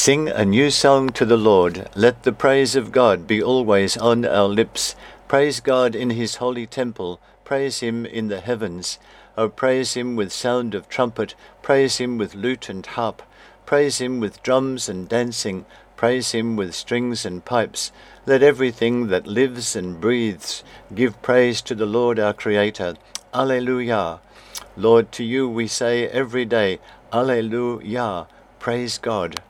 Sing a new song to the Lord. Let the praise of God be always on our lips. Praise God in his holy temple. Praise him in the heavens. O praise him with sound of trumpet. Praise him with lute and harp. Praise him with drums and dancing. Praise him with strings and pipes. Let everything that lives and breathes give praise to the Lord our Creator. Alleluia. Lord, to you we say every day, Alleluia. Praise God.